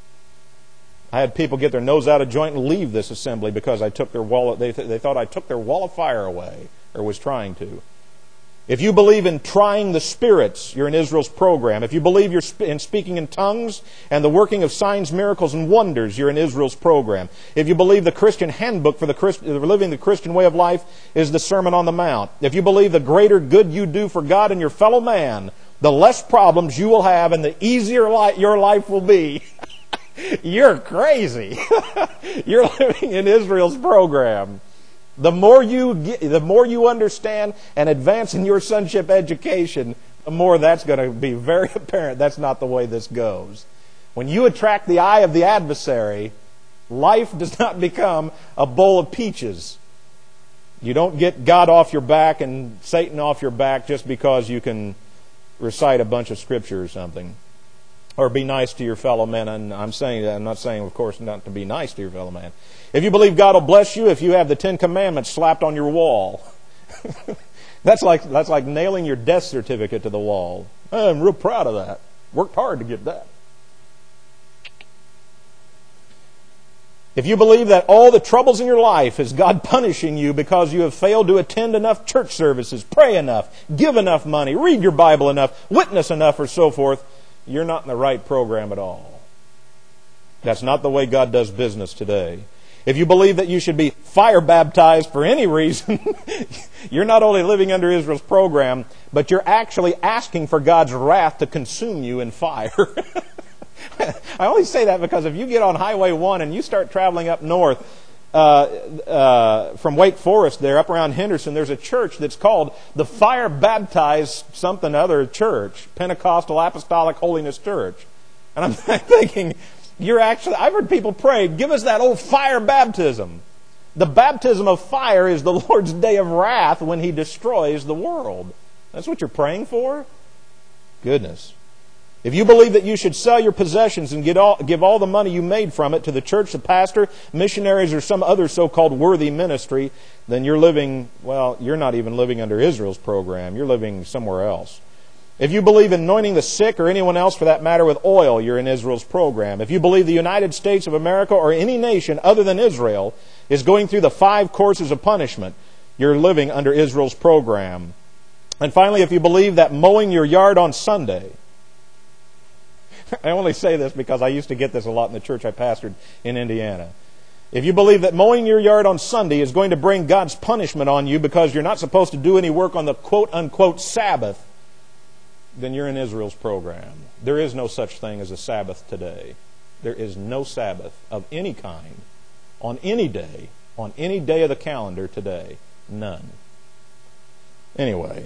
I had people get their nose out of joint and leave this assembly because I took their wall. They, th- they thought I took their wall of fire away, or was trying to. If you believe in trying the spirits, you're in Israel's program. If you believe you're in speaking in tongues and the working of signs, miracles, and wonders, you're in Israel's program. If you believe the Christian handbook for the Christ, living the Christian way of life is the Sermon on the Mount. If you believe the greater good you do for God and your fellow man, the less problems you will have and the easier li- your life will be, you're crazy. You're living in Israel's program. The more you get, the more you understand and advance in your sonship education, the more that's going to be very apparent that's not the way this goes. When you attract the eye of the adversary, life does not become a bowl of peaches. You don't get God off your back and Satan off your back just because you can recite a bunch of scripture or something. Or be nice to your fellow men. And I'm saying I'm not saying, of course, not to be nice to your fellow man. If you believe God will bless you, if you have the Ten Commandments slapped on your wall, that's like that's like nailing your death certificate to the wall. I'm real proud of that. Worked hard to get that. If you believe that all the troubles in your life is God punishing you because you have failed to attend enough church services, pray enough, give enough money, read your Bible enough, witness enough, or so forth, you're not in the right program at all. That's not the way God does business today. If you believe that you should be fire baptized for any reason, you're not only living under Israel's program, but you're actually asking for God's wrath to consume you in fire. I only say that because if you get on Highway one and you start traveling up north, uh, uh, from Wake Forest there, up around Henderson, there's a church that's called the Fire Baptized something other church, Pentecostal Apostolic Holiness Church. And I'm thinking, you're actually, I've heard people pray, give us that old fire baptism. The baptism of fire is the Lord's day of wrath when He destroys the world. That's what you're praying for? Goodness. If you believe that you should sell your possessions and get all, give all the money you made from it to the church, the pastor, missionaries, or some other so-called worthy ministry, then you're living, well, you're not even living under Israel's program. You're living somewhere else. If you believe in anointing the sick or anyone else for that matter with oil, you're in Israel's program. If you believe the United States of America or any nation other than Israel is going through the five courses of punishment, you're living under Israel's program. And finally, if you believe that mowing your yard on Sunday, I only say this because I used to get this a lot in the church I pastored in Indiana. If you believe that mowing your yard on Sunday is going to bring God's punishment on you because you're not supposed to do any work on the quote-unquote Sabbath, then you're in Israel's program. There is no such thing as a Sabbath today. There is no Sabbath of any kind on any day, on any day of the calendar today. None. Anyway,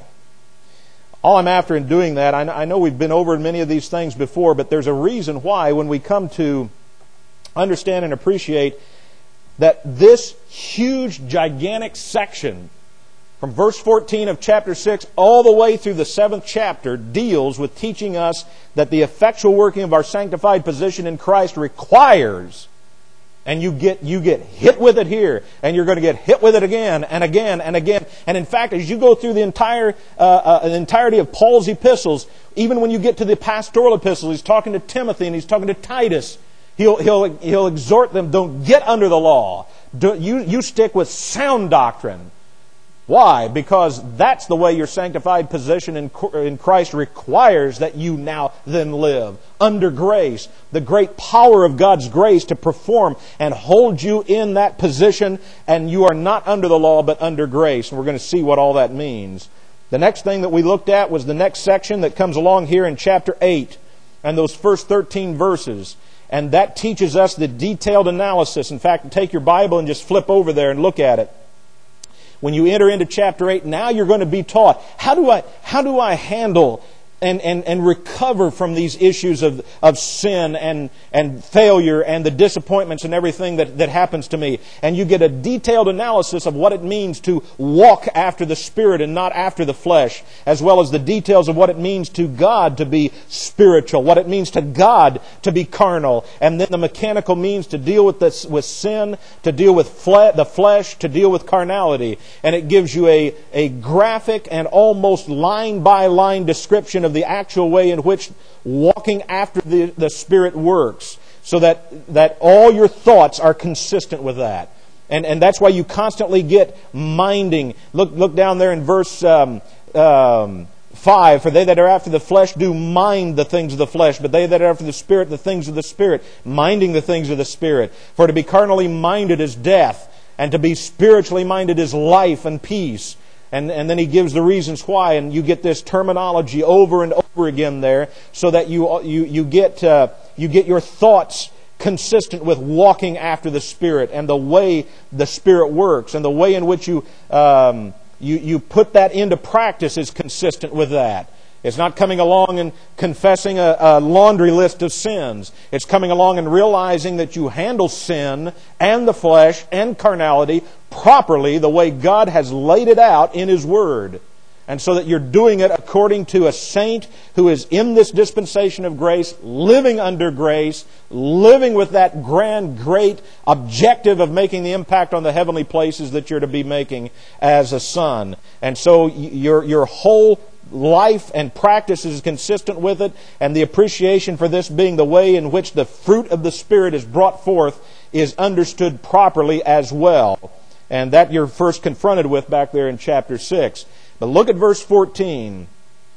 all I'm after in doing that, I know we've been over many of these things before, but there's a reason why when we come to understand and appreciate that this huge, gigantic section from verse fourteen of chapter six all the way through the seventh chapter deals with teaching us that the effectual working of our sanctified position in Christ requires, and you get you get hit with it here, and you're going to get hit with it again and again and again. And in fact, as you go through the entire uh, uh, the entirety of Paul's epistles, even when you get to the pastoral epistles, he's talking to Timothy and he's talking to Titus. He'll he'll he'll exhort them: don't get under the law. Do, you you stick with sound doctrine. Why? Because that's the way your sanctified position in in Christ requires that you now then live under grace. The great power of God's grace to perform and hold you in that position, and you are not under the law but under grace. And we're going to see what all that means. The next thing that we looked at was the next section that comes along here in chapter eight and those first thirteen verses. And that teaches us the detailed analysis. In fact, take your Bible and just flip over there and look at it. When you enter into chapter eight, now you're going to be taught, how do I how do I handle and, and, and recover from these issues of, of sin and, and failure and the disappointments and everything that, that happens to me. And you get a detailed analysis of what it means to walk after the Spirit and not after the flesh, as well as the details of what it means to God to be spiritual, what it means to God to be carnal, and then the mechanical means to deal with this, with sin, to deal with fle- the flesh, to deal with carnality. And it gives you a, a graphic and almost line-by-line description of the actual way in which walking after the, the Spirit works, so that, that all your thoughts are consistent with that. And, and that's why you constantly get minding. Look, look down there in verse um, um, five, for they that are after the flesh do mind the things of the flesh, but they that are after the Spirit, the things of the Spirit, minding the things of the Spirit. For to be carnally minded is death, and to be spiritually minded is life and peace. And, and then he gives the reasons why, and you get this terminology over and over again there, so that you you you get uh, you get your thoughts consistent with walking after the Spirit and the way the Spirit works, and the way in which you um, you you put that into practice is consistent with that. It's not coming along and confessing a, a laundry list of sins. It's coming along and realizing that you handle sin and the flesh and carnality properly the way God has laid it out in His Word. And so that you're doing it according to a saint who is in this dispensation of grace, living under grace, living with that grand, great objective of making the impact on the heavenly places that you're to be making as a son. And so your your whole life and practice is consistent with it, and the appreciation for this being the way in which the fruit of the Spirit is brought forth is understood properly as well. And that you're first confronted with back there in chapter six. But look at verse fourteen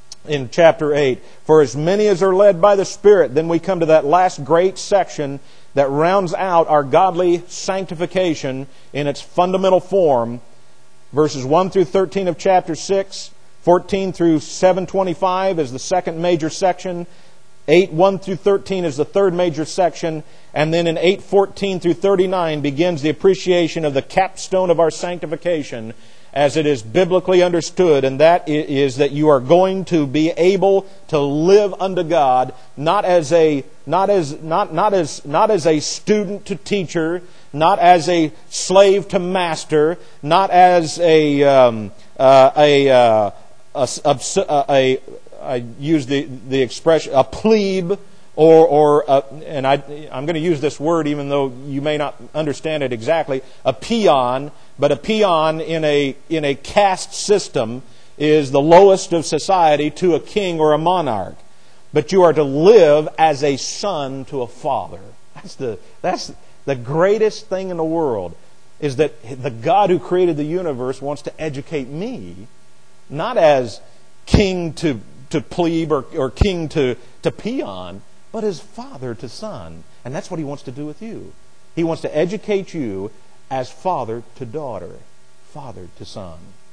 in chapter eight. For as many as are led by the Spirit, then we come to that last great section that rounds out our godly sanctification in its fundamental form. Verses one through thirteen of chapter six, fourteen through seven twenty-five is the second major section. eight, one through thirteen is the third major section. And then in eight, fourteen through thirty-nine begins the appreciation of the capstone of our sanctification as it is biblically understood, and that is that you are going to be able to live unto God not as a not as not not as not as a student to teacher, not as a slave to master, not as a um, uh, a, uh, a, a, a I use the the expression a plebe. Or, or uh, and I, I'm going to use this word even though you may not understand it exactly, a peon, but a peon in a in a caste system is the lowest of society to a king or a monarch. But you are to live as a son to a father. That's the that's the greatest thing in the world, is that the God who created the universe wants to educate me, not as king to to plebe or, or king to, to peon, but as father to son. And that's what He wants to do with you. He wants to educate you as father to daughter, father to son.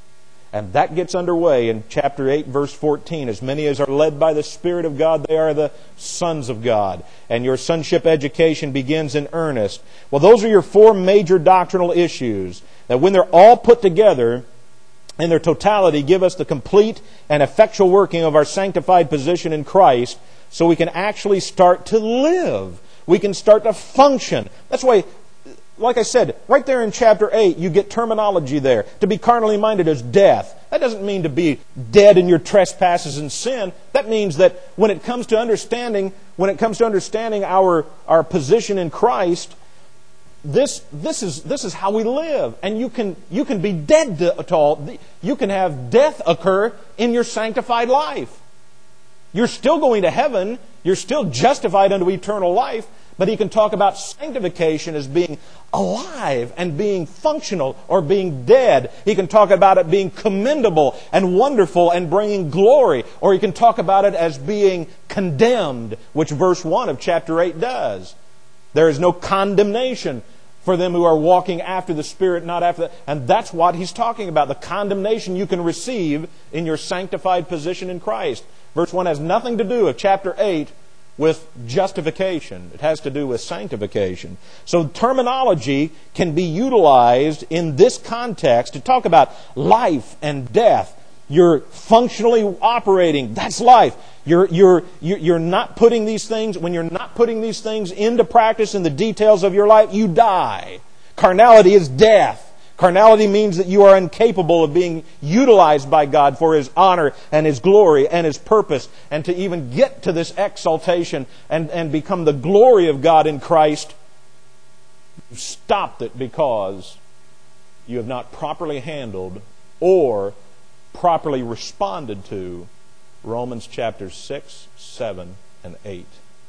And that gets underway in chapter eight, verse fourteen. As many as are led by the Spirit of God, they are the sons of God. And your sonship education begins in earnest. Well, those are your four major doctrinal issues that when they're all put together in their totality give us the complete and effectual working of our sanctified position in Christ, so we can actually start to live. We can start to function. That's why, like I said, right there in chapter eight, you get terminology there. To be carnally minded is death. That doesn't mean to be dead in your trespasses and sin. That means that when it comes to understanding, when it comes to understanding our, our position in Christ, this this is this is how we live. And you can you can be dead to it all. You can have death occur in your sanctified life. You're still going to heaven. You're still justified unto eternal life. But he can talk about sanctification as being alive and being functional or being dead. He can talk about it being commendable and wonderful and bringing glory. Or he can talk about it as being condemned, which verse one of chapter eight does. There is no condemnation for them who are walking after the Spirit, not after the... And that's what he's talking about, the condemnation you can receive in your sanctified position in Christ. Verse one has nothing to do with chapter eight with justification. It has to do with sanctification. So terminology can be utilized in this context to talk about life and death. You're functionally operating. That's life. You're, you're, you're not putting these things, when you're not putting these things into practice in the details of your life, you die. Carnality is death. Carnality means that you are incapable of being utilized by God for His honor and His glory and His purpose, and to even get to this exaltation and, and become the glory of God in Christ. You've stopped it because you have not properly handled or properly responded to Romans chapters six, seven, and eight.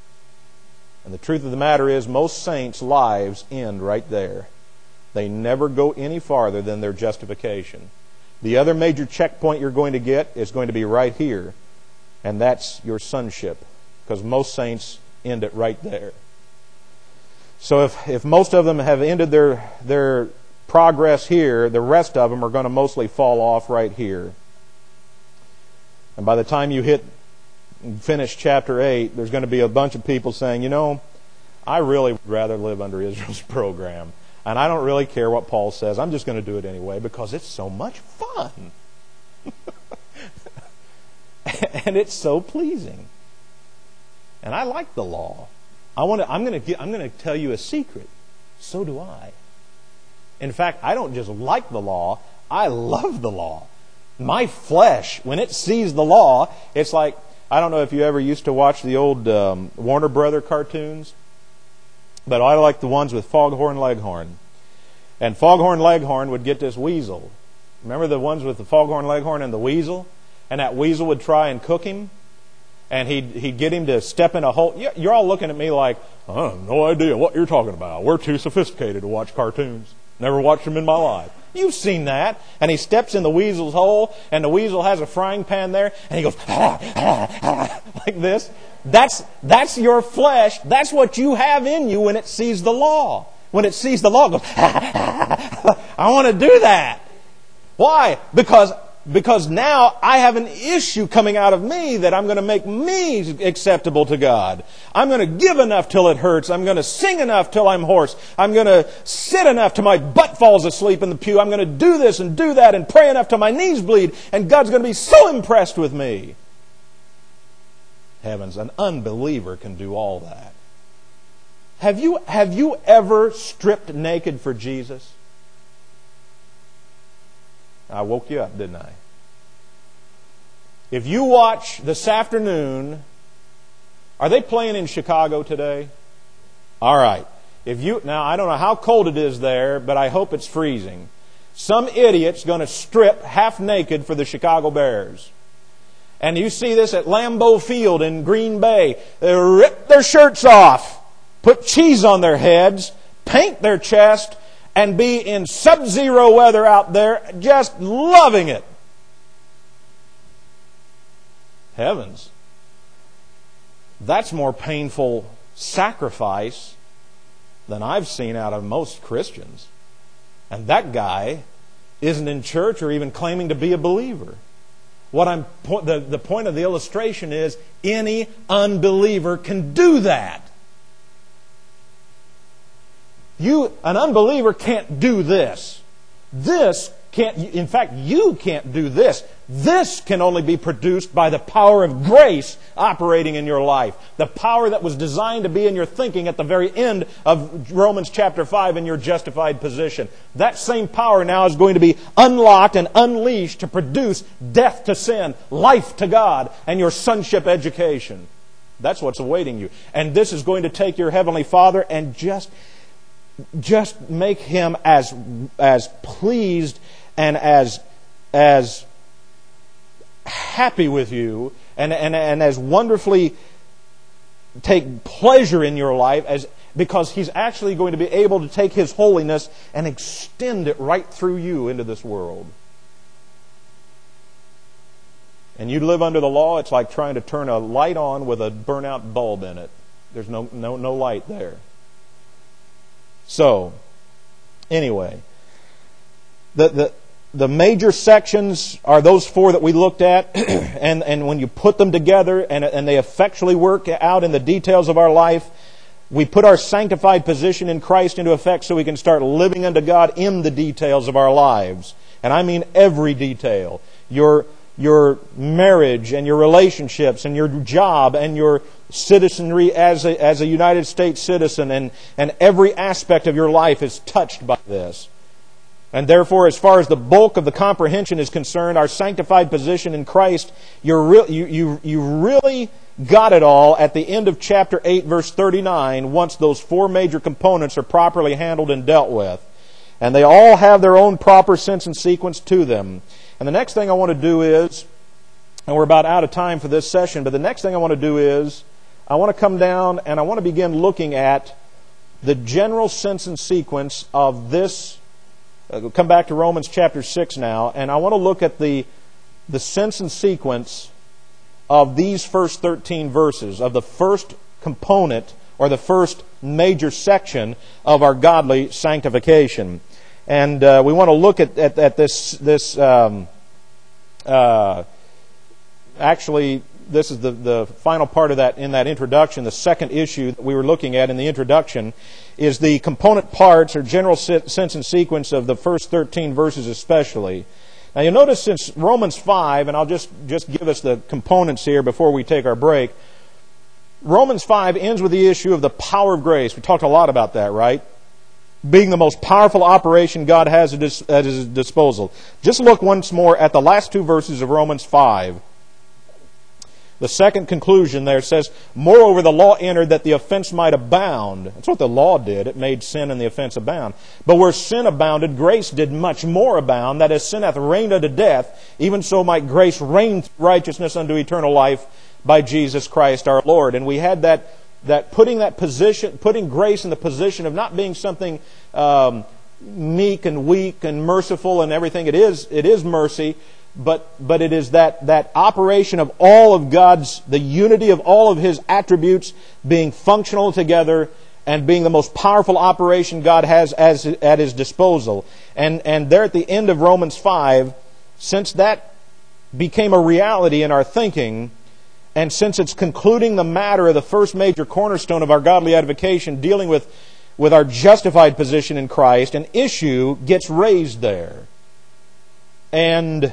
And the truth of the matter is, most saints' lives end right there. They never go any farther than their justification. The other major checkpoint you're going to get is going to be right here, and that's your sonship, because most saints end it right there. So if, if most of them have ended their, their progress here, the rest of them are going to mostly fall off right here. And by the time you hit finish chapter eight, there's going to be a bunch of people saying, you know, I really would rather live under Israel's program. And I don't really care what Paul says. I'm just going to do it anyway because it's so much fun. And it's so pleasing. And I like the law. I want to, I'm going to get, I'm going to tell you a secret. So do I. In fact, I don't just like the law, I love the law. My flesh, when it sees the law, it's like, I don't know if you ever used to watch the old um, Warner Brother cartoons, but I like the ones with Foghorn Leghorn. And Foghorn Leghorn would get this weasel. Remember the ones with the Foghorn Leghorn and the weasel? And that weasel would try and cook him? And he'd, he'd get him to step in a hole. You're all looking at me like, I have no idea what you're talking about. We're too sophisticated to watch cartoons. Never watched them in my life. You've seen that. And he steps in the weasel's hole, and the weasel has a frying pan there, and he goes, ah, ah, ah, like this. That's, that's your flesh. That's what you have in you when it sees the law. When it sees the law, it goes, ah, ah, ah. I want to do that. Why? Because Because now I have an issue coming out of me that I'm going to make me acceptable to God. I'm going to give enough till it hurts. I'm going to sing enough till I'm hoarse. I'm going to sit enough till my butt falls asleep in the pew. I'm going to do this and do that and pray enough till my knees bleed. And God's going to be so impressed with me. Heavens, an unbeliever can do all that. Have you, have you ever stripped naked for Jesus? I woke you up, didn't I? If you watch this afternoon, are they playing in Chicago today? All right. If you now, I don't know how cold it is there, but I hope it's freezing. Some idiot's going to strip half naked for the Chicago Bears. And you see this at Lambeau Field in Green Bay. They rip their shirts off, put cheese on their heads, paint their chest, and be in sub-zero weather out there, just loving it. Heavens. That's more painful sacrifice than I've seen out of most Christians. And that guy isn't in church or even claiming to be a believer. What I'm the, the point of the illustration is any unbeliever can do that. You, an unbeliever can't do this. This can't, in fact, you can't do this. This can only be produced by the power of grace operating in your life. The power that was designed to be in your thinking at the very end of Romans chapter five in your justified position. That same power now is going to be unlocked and unleashed to produce death to sin, life to God, and your sonship education. That's what's awaiting you. And this is going to take your Heavenly Father and just... Just make Him as as pleased and as as happy with you and, and, and as wonderfully take pleasure in your life as because He's actually going to be able to take His holiness and extend it right through you into this world. And you live under the law, it's like trying to turn a light on with a burnout bulb in it. There's no no no light there. So, anyway, the, the the major sections are those four that we looked at, and, and when you put them together and, and they effectually work out in the details of our life, we put our sanctified position in Christ into effect so we can start living unto God in the details of our lives. And I mean every detail. Your your marriage and your relationships and your job and your citizenry as a, as a United States citizen, and, and every aspect of your life is touched by this. And therefore, as far as the bulk of the comprehension is concerned, our sanctified position in Christ, you're re- you, you, you really got it all at the end of chapter eight, verse thirty-nine, once those four major components are properly handled and dealt with. And they all have their own proper sense and sequence to them. And the next thing I want to do is, and we're about out of time for this session, but the next thing I want to do is, I want to come down and I want to begin looking at the general sense and sequence of this uh, come back to Romans chapter six now, and I want to look at the, the sense and sequence of these first thirteen verses, of the first component or the first major section of our godly sanctification. And uh, we want to look at, at, at this, this um, uh, actually, this is the, the final part of that in that introduction. The second issue that we were looking at in the introduction is the component parts or general sense and sequence of the first thirteen verses especially. Now you'll notice since Romans five, and I'll just, just give us the components here before we take our break. Romans five ends with the issue of the power of grace. We talked a lot about that, right? Being the most powerful operation God has at His disposal. Just look once more at the last two verses of Romans five. The second conclusion there says, moreover, the law entered that the offense might abound. That's what the law did. It made sin and the offense abound. But where sin abounded, grace did much more abound. That as sin hath reigned unto death, even so might grace reign through righteousness unto eternal life by Jesus Christ our Lord. And we had that, that putting that position, putting grace in the position of not being something um, meek and weak and merciful and everything. It is, it is mercy. But but it is that, that operation of all of God's, the unity of all of His attributes being functional together and being the most powerful operation God has as, at His disposal. And, and there at the end of Romans five, since that became a reality in our thinking, and since it's concluding the matter of the first major cornerstone of our godly edification, dealing with, with our justified position in Christ, an issue gets raised there. And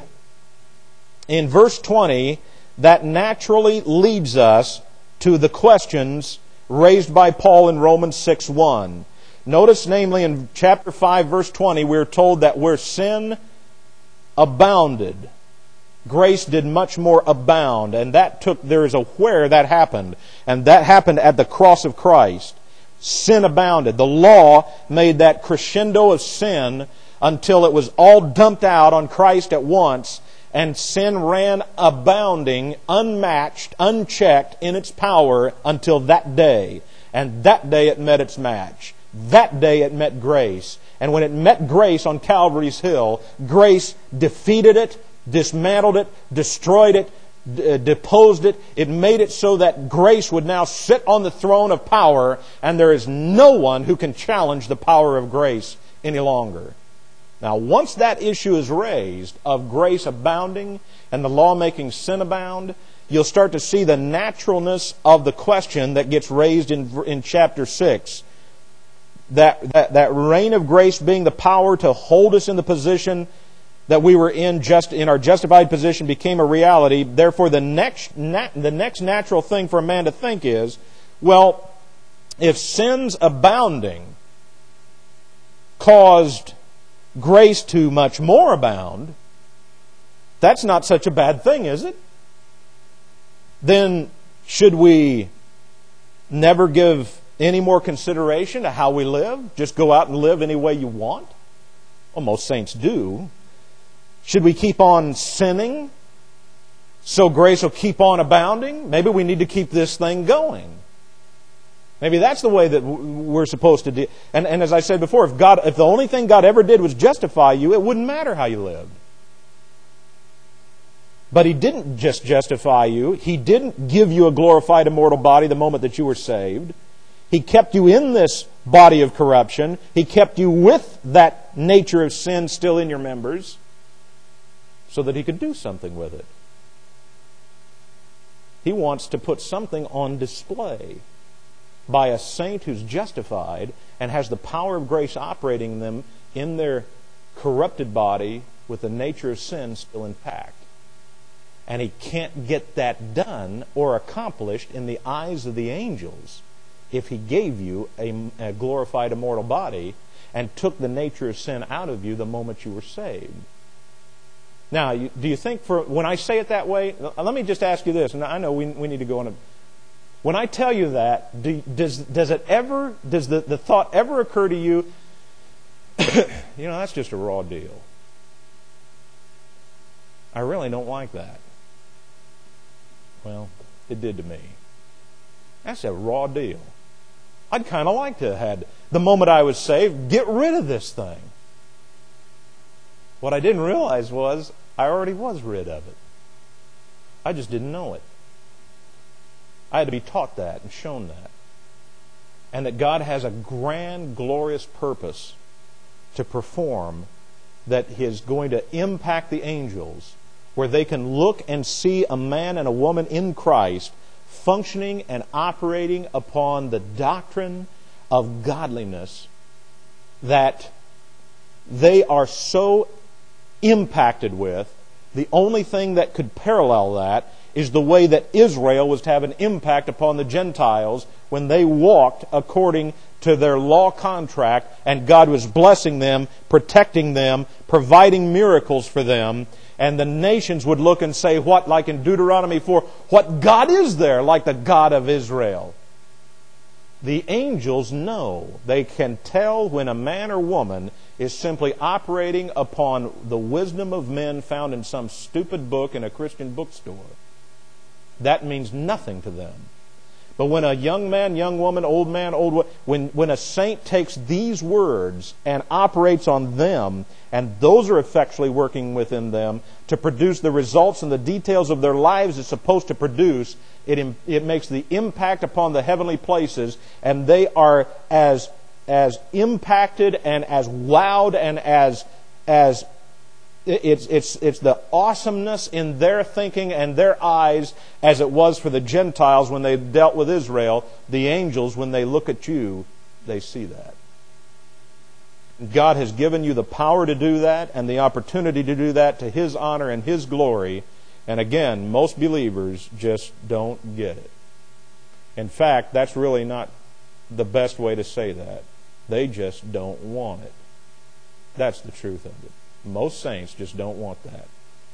in verse twenty, that naturally leads us to the questions raised by Paul in Romans six one. Notice, namely, in chapter five, verse twenty, we're told that where sin abounded, grace did much more abound. And that took, there is a where that happened. And that happened at the cross of Christ. Sin abounded. The law made that crescendo of sin until it was all dumped out on Christ at once. And sin ran abounding, unmatched, unchecked in its power until that day. And that day it met its match. That day it met grace. And when it met grace on Calvary's Hill, grace defeated it, dismantled it, destroyed it, d- deposed it. It made it so that grace would now sit on the throne of power, and there is no one who can challenge the power of grace any longer. Now, once that issue is raised of grace abounding and the law making sin abound, you'll start to see the naturalness of the question that gets raised in, in chapter six. That, that, that reign of grace being the power to hold us in the position that we were in, just in our justified position, became a reality. Therefore, the next, nat, the next natural thing for a man to think is, well, if sin's abounding caused grace to much more abound, that's not such a bad thing, is it? Then should we never give any more consideration to how we live? Just go out and live any way you want? Well, most saints do. Should we keep on sinning so grace will keep on abounding? Maybe we need to keep this thing going. Maybe that's the way that we're supposed to do. And, and as I said before, if God, if the only thing God ever did was justify you, it wouldn't matter how you lived. But He didn't just justify you. He didn't give you a glorified immortal body the moment that you were saved. He kept you in this body of corruption. He kept you with that nature of sin still in your members so that He could do something with it. He wants to put something on display by a saint who's justified and has the power of grace operating them in their corrupted body with the nature of sin still intact. And He can't get that done or accomplished in the eyes of the angels if He gave you a, a glorified immortal body and took the nature of sin out of you the moment you were saved. Now, you, do you think for when I say it that way, let me just ask you this, and I know we, we need to go on a When I tell you that, do, does does it ever does the, the thought ever occur to you, you know, that's just a raw deal. I really don't like that. Well, it did to me. That's a raw deal. I'd kind of like to have had, the moment I was saved, get rid of this thing. What I didn't realize was I already was rid of it. I just didn't know it. I had to be taught that and shown that. And that God has a grand, glorious purpose to perform that is going to impact the angels, where they can look and see a man and a woman in Christ functioning and operating upon the doctrine of godliness, that they are so impacted with. The only thing that could parallel that is the way that Israel was to have an impact upon the Gentiles when they walked according to their law contract, and God was blessing them, protecting them, providing miracles for them. And the nations would look and say, what, like in Deuteronomy four, what God is there like the God of Israel? The angels know. They can tell when a man or woman is simply operating upon the wisdom of men found in some stupid book in a Christian bookstore. That means nothing to them. But when a young man, young woman, old man, old woman, when, when a saint takes these words and operates on them, and those are effectually working within them to produce the results and the details of their lives it's supposed to produce, it, it makes the impact upon the heavenly places, and they are as, as impacted and as wowed and as, as It's, it's, it's the awesomeness in their thinking and their eyes as it was for the Gentiles when they dealt with Israel. The angels, when they look at you, they see that. God has given you the power to do that and the opportunity to do that to His honor and His glory. And again, most believers just don't get it. In fact, that's really not the best way to say that. They just don't want it. That's the truth of it. Most saints just don't want that.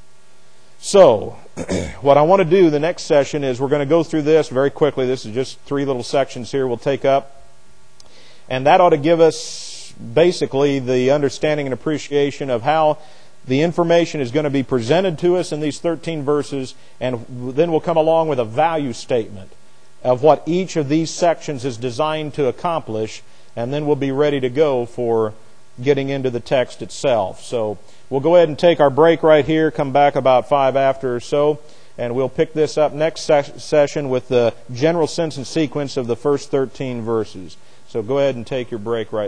So, what I want to do the next session is we're going to go through this very quickly. This is just three little sections here we'll take up. And that ought to give us basically the understanding and appreciation of how the information is going to be presented to us in these thirteen verses. And then we'll come along with a value statement of what each of these sections is designed to accomplish. And then we'll be ready to go for getting into the text itself. So we'll go ahead and take our break right here, come back about five after or so, and we'll pick this up next ses- session with the general sense and sequence of the first thirteen verses. So go ahead and take your break right